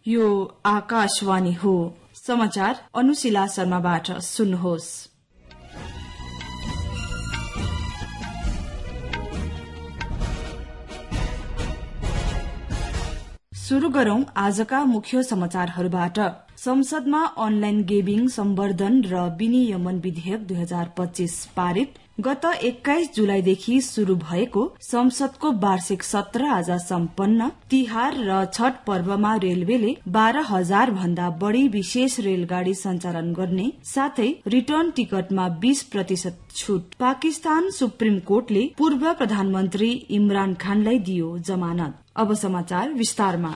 यो आकाशवाणी हो। समाचार अनुशिला शर्माबाट सुन्नुहोस्। शुरू गरौं आजका मुख्य समाचारहरूबाट। संसदमा अनलाइन गेमिङ सम्वर्धन र विनियमन विधेयक 2025 पारित। गत 21 जुलाईदेखि शुरू भएको संसदको वार्षिक सत्र आज सम्पन्न। तिहार र छठ पर्वमा रेलवेले 12,000 भन्दा बढ़ी विशेष रेलगाड़ी सञ्चालन गर्ने साथै रिटर्न टिकटमा 20% छूट। पाकिस्तान सुप्रीम कोर्टले पूर्व प्रधानमन्त्री इमरान खानलाई दियो जमानत। अब समाचार विस्तारमा।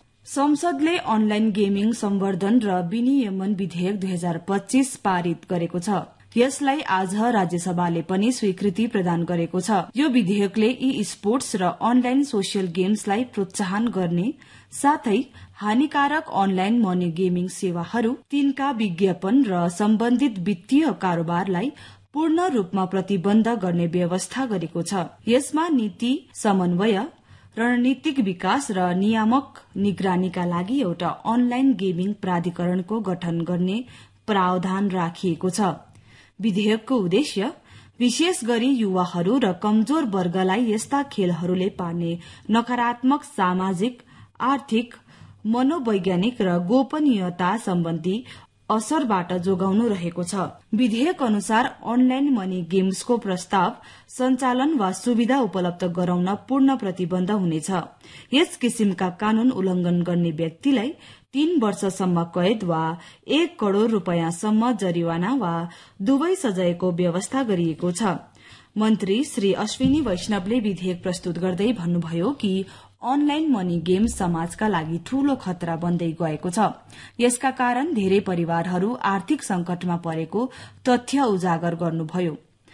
संसदले अनलाइन गेमिङ सम्वर्धन र विनियमन विधेयक 2025 पारित गरेको छ। यसलाई आज राज्यसभाले पनि स्वीकृति प्रदान गरेको छ। यो विधेयकले ई स्पोर्ट्स र अनलाइन सोसियल गेम्सलाई प्रोत्साहन गर्ने साथै हानिकारक अनलाइन मनी गेमिङ सेवाहरू, तिनका विज्ञापन र सम्बन्धित वित्तीय कारोबारलाई पूर्ण रूपमा प्रतिबन्ध गर्ने व्यवस्था गरेको छ। यसमा नीति समन्वय, रणनीतिक विकास र नियामक निगरानीका लागि एउटा अनलाइन गेमिङ प्राधिकरणको गठन गर्ने प्रावधान राखिएको छ। विधेयकको उद्देश्य विशेष गरी युवाहरू र कमजोर वर्गलाई यस्ता खेलहरूले पार्ने नकारात्मक सामाजिक, आर्थिक, मनोवैज्ञानिक र गोपनीयता सम्बन्धी असरबाट जोगाउनु रहेको छ। विधेयक अनुसार अनलाइन मनी गेम्सको प्रस्ताव, सञ्चालन वा सुविधा उपलब्ध गराउन पूर्ण प्रतिबन्ध हुनेछ। यस किसिमका कानून उल्लंघन गर्ने व्यक्तिलाई 3 वर्षसम्म कैद वा 1 करोड़ रूपियाँसम्म जरिवाना वा दुवै सजायको व्यवस्था गरिएको छ। मन्त्री श्री अश्विनी वैष्णवले विधेयक प्रस्तुत गर्दै भन्नुभयो कि अनलाइन मनी गेम समाजका लागि ठूलो खतरा बन्दै गएको छ। यसका कारण धेरै परिवारहरू आर्थिक संकटमा परेको तथ्य उजागर गर्नुभयो।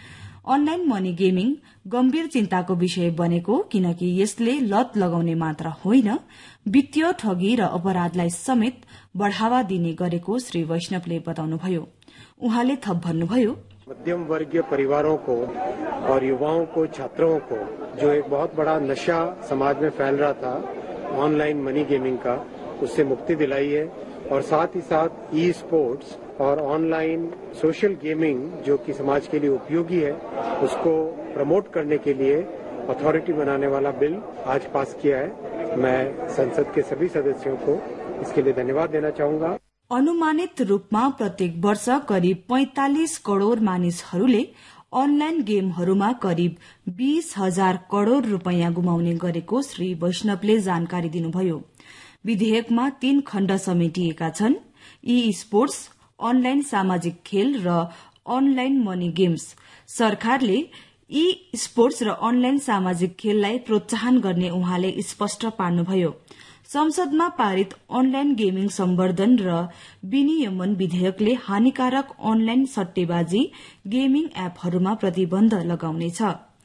अनलाइन मनी गेमिङ गम्भीर चिन्ताको विषय बनेको किनकि यसले लत लगाउने मात्र होइन, वित्तीय ठगी र अपराधलाई समेत बढ़ावा दिने गरेको श्री वैष्णवले बताउनुभयो। उहाँले थप भन्नुभयो, मध्यम वर्गीय परिवारों को और युवाओं को, छात्रों को जो एक बहुत बड़ा नशा समाज में फैल रहा था ऑनलाइन मनी गेमिंग का, उससे मुक्ति दिलाई है और साथ ही साथ ई स्पोर्ट्स और ऑनलाइन सोशल गेमिंग जो कि समाज के लिए उपयोगी है उसको प्रमोट करने के लिए अथॉरिटी बनाने वाला बिल आज पास किया है। मैं संसद के सभी सदस्यों को इसके लिए धन्यवाद देना चाहूंगा। अनुमानित रूपमा प्रत्येक वर्ष करिब 45 करोड़ मानिसहरूले अनलाइन गेमहरूमा करिब 20,000 करोड़ रूपियाँ गुमाउने गरेको श्री वैष्णवले जानकारी दिनुभयो। विधेयकमा 3 खण्ड समेटिएका छन्। ई स्पोर्ट्स, अनलाइन सामाजिक खेल र अनलाइन मनी गेम्स। सरकारले ई स्पोर्ट्स र अनलाइन सामाजिक खेललाई प्रोत्साहन गर्ने उहाँले स्पष्ट पार्नुभयो। संसदमा पारित अनलाइन गेमिङ सम्वर्धन र विनियमन विधेयकले हानिकारक अनलाइन सट्टेबाजी गेमिङ एपहरूमा प्रतिबन्ध लगाउनेछ,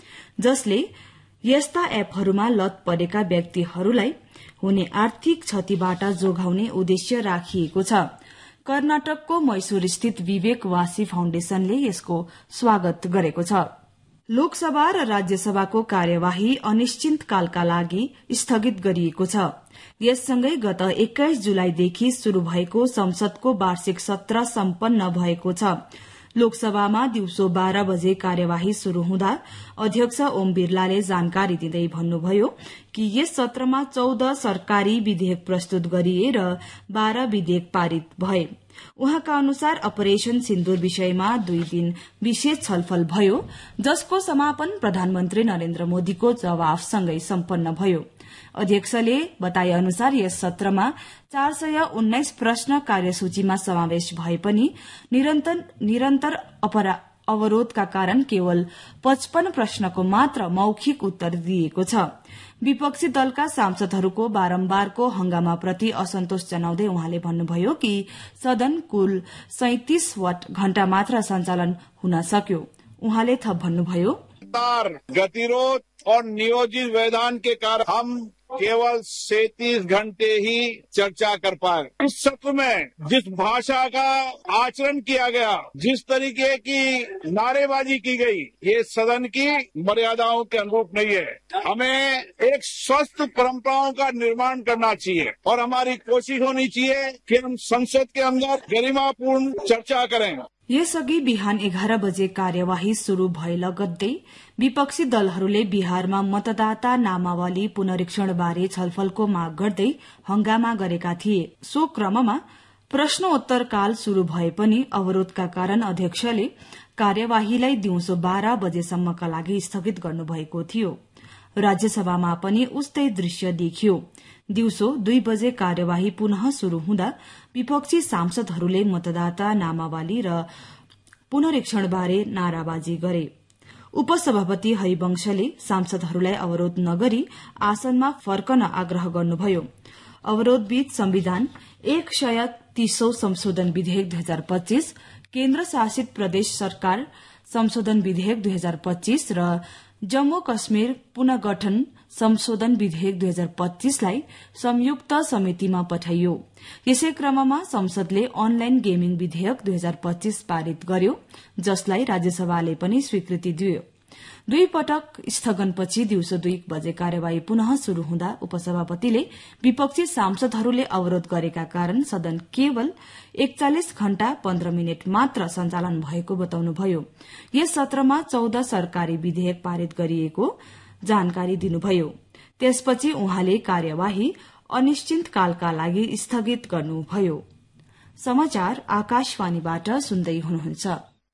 जसले यस्ता एपहरूमा लत परेका व्यक्तिहरूलाई हुने आर्थिक क्षतिबाट जोगाउने उद्देश्य राखिएको छ। कर्नाटकको मैसूर स्थित विवेक वासी फाउण्डेशनले यसको स्वागत गरेको छ। लोकसभा र राज्यसभाको कार्यवाही अनिश्चितकालका लागि स्थगित गरिएको छ। यससँगै गत 21 जुलाईदेखि शुरू भएको संसदको वार्षिक सत्र सम्पन्न भएको छ। लोकसभामा दिउँसो 12 बजे कार्यवाही शुरू हुँदा अध्यक्ष ओम बिरलाले जानकारी दिँदै भन्नुभयो कि यस सत्रमा 14 सरकारी विधेयक प्रस्तुत गरिए र 12 विधेयक पारित भए। उहाँका अनुसार अपरेशन सिन्दूर विषयमा 2 दिन विशेष छलफल भयो, जसको समापन प्रधानमन्त्री नरेन्द्र मोदीको जवाफसँगै सम्पन्न भयो। अध्यक्षले बताए अनुसार यस सत्रमा 419 प्रश्न कार्यसूचीमा समावेश भए पनि निरन्तर अवरोधका कारण केवल 55 प्रश्नको मात्र मौखिक उत्तर दिएको छ। विपक्षी दलका सांसदहरूको बारम्बारको हंगामाप्रति असन्तोष जनाउँदै उहाँले भन्नुभयो कि सदन कुल 37 घण्टा मात्र सञ्चालन हुन सक्यो। उहाँले थप भन्नुभयो, गतिरोध और नियोजित व्यवधान के कारण हम केवल 37 घंटे ही चर्चा कर पाए। इस सत्र में जिस भाषा का आचरण किया गया, जिस तरीके की नारेबाजी की गई, ये सदन की मर्यादाओं के अनुरूप नहीं है। हमें एक स्वस्थ परंपराओं का निर्माण करना चाहिए और हमारी कोशिश होनी चाहिए कि हम संसद के अंदर गरिमापूर्ण चर्चा करें। यसअघि बिहान 11 बजे कार्यवाही शुरू भए लगत्तै विपक्षी दलहरूले बिहारमा मतदाता नामावली पुनरीक्षणबारे छलफलको माग गर्दै हंगामा गरेका थिए। सो क्रममा प्रश्नोत्तरकाल शुरू भए पनि अवरोधका कारण अध्यक्षले कार्यवाहीलाई दिउँसो 12 बजेसम्मका लागि स्थगित गर्नुभएको थियो। राज्यसभामा पनि उस्तै दृश्य देखियो। दिउँसो 2 बजे कार्यवाही पुनः शुरू हुँदा विपक्षी सांसदहरूले मतदाता नामावली र पुनरीक्षणबारे नाराबाजी गरे। उपसभापति हरिवंशले सांसदहरूलाई अवरोध नगरी आसनमा फर्कन आग्रह गर्नुभयो। अवरोधबीच संविधान 130औं संशोधन विधेयक 2025, केन्द्र शासित प्रदेश सरकार संशोधन विधेयक 2025 र जम्मू कश्मीर पुनर्गठन संशोधन विधेयक 2025 लाई संयुक्त समितिमा पठाइयो। यसै क्रममा संसदले अनलाइन गेमिङ विधेयक 2025 पारित गर्यो, जसलाई राज्यसभाले पनि स्वीकृति दियो। 2 पटक स्थगनपछि दिउँसो 2 बजे कार्यवाही पुनः शुरू हुँदा उपसभापतिले विपक्षी सांसदहरूले अवरोध गरेका कारण सदन केवल 41 घण्टा 15 मिनट मात्र सञ्चालन भएको बताउनुभयो। यस सत्रमा 14 सरकारी विधेयक पारित गरिएको जानकारी दिनुभयो। त्यसपछि उहाँले कार्यवाही अनिश्चितकालका लागि स्थगित गर्नुभयो। समाचार आकाशवाणीबाट सुन्दै हुनुहुन्छ।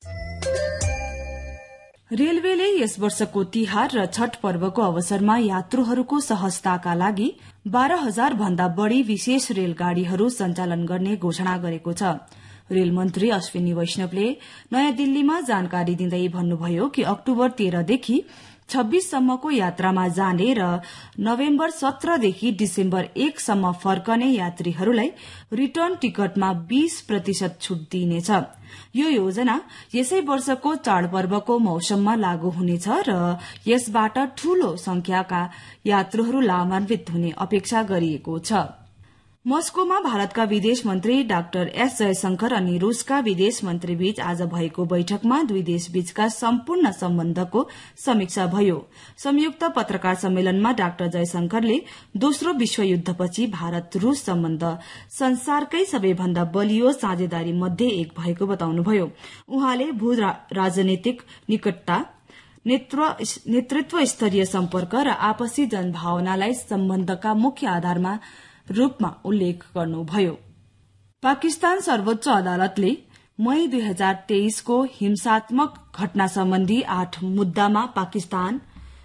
रेलवेले यस वर्षको तिहार र छठ पर्वको अवसरमा यात्रुहरूको सहजताका लागि 12,000 भन्दा बढ़ी विशेष रेलगाड़ीहरू सञ्चालन गर्ने घोषणा गरेको छ। रेलमन्त्री अश्विनी वैष्णवले नयाँ दिल्लीमा जानकारी दिँदै भन्नुभयो कि अक्टोबर 13 देखि 26 सम्मको यात्रामा जाने र नोभेम्बर 17 देखि डिसेम्बर 1 सम्म फर्कने यात्रीहरूलाई रिटर्न टिकटमा 20% छूट दिइनेछ। यो योजना यसै वर्षको चाडपर्वको मौसममा लागू हुनेछ र यसबाट ठूलो संख्याका यात्रुहरू लाभान्वित हुने अपेक्षा गरिएको छ। मस्कोमा भारतका विदेश मन्त्री डाक्टर एस जयशंकर अनि रूसका विदेश मन्त्री बीच आज भएको बैठकमा दुई देशबीचका सम्पूर्ण सम्बन्धको समीक्षा भयो। संयुक्त पत्रकार सम्मेलनमा डाक्टर जयशंकरले दोस्रो विश्वयुद्धपछि भारत रूस सम्बन्ध संसारकै सबैभन्दा बलियो साझेदारी मध्ये एक भएको बताउनुभयो। उहाँले भू राजनीतिक निकटता, नेतृत्व स्तरीय सम्पर्क र आपसी जनभावनालाई सम्बन्धका मुख्य आधारमा रूपमा उल्लेख गर्नुभयो। पाकिस्तान सर्वोच्च अदालतले मई 2023 को हिंसात्मक घटना सम्बन्धी 8 मुद्दामा पाकिस्तान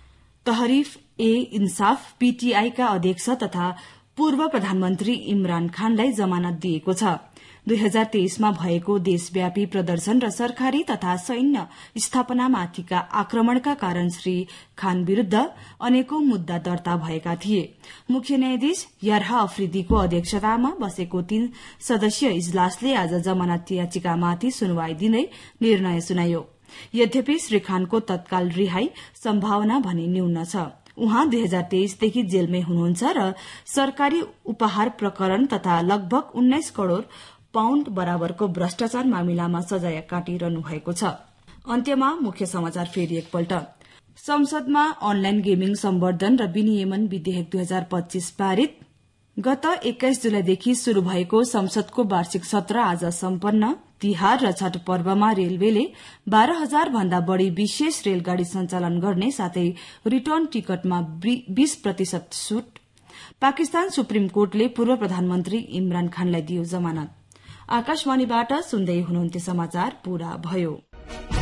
तहरीफ-ए-इन्साफ पीटीआई का अध्यक्ष तथा पूर्व प्रधानमन्त्री इमरान खानलाई जमानत दिएको छ। 2023 मा भएको देशव्यापी प्रदर्शन र सरकारी तथा सैन्य स्थापनामाथिका आक्रमणका कारण श्री खान विरूद्ध अनेकौं मुद्दा दर्ता भएका थिए। मुख्य न्यायाधीश यारहा अफ्रिदीको अध्यक्षतामा बसेको 3 सदस्यीय इजलासले आज जमानत याचिकामाथि सुनवाई दिँदै निर्णय सुनायो। यद्यपि श्री खानको तत्काल रिहाई सम्भावना भने न्यून छ। उहाँ 2023 देखि जेलमै हुनुहुन्छ र सरकारी उपहार प्रकरण तथा लगभग 19 करोड़ पाउण्ड बराबरको भ्रष्टाचार मामिलामा सजाय काटिरहनु भएको छ। अन्त्यमा मुख्य समाचार फेरि एकपल्ट। संसदमा अनलाइन गेमिङ सम्वर्धन र विनियमन विधेयक 2025 पारित। गत 21 जुलाईदेखि शुरू भएको संसदको वार्षिक सत्र आज सम्पन्न। तिहार र छठ पर्वमा रेलवेले 12,000 भन्दा बढ़ी विशेष रेलगाड़ी सञ्चालन गर्ने साथै रिटर्न टिकटमा 20% छूट। पाकिस्तान सुप्रीम कोर्टले पूर्व प्रधानमन्त्री इमरान खानलाई दियो जमानत। आकाशवाणीबाट सुन्दै हुनुहुन्थ्यो समाचार पूरा भयो।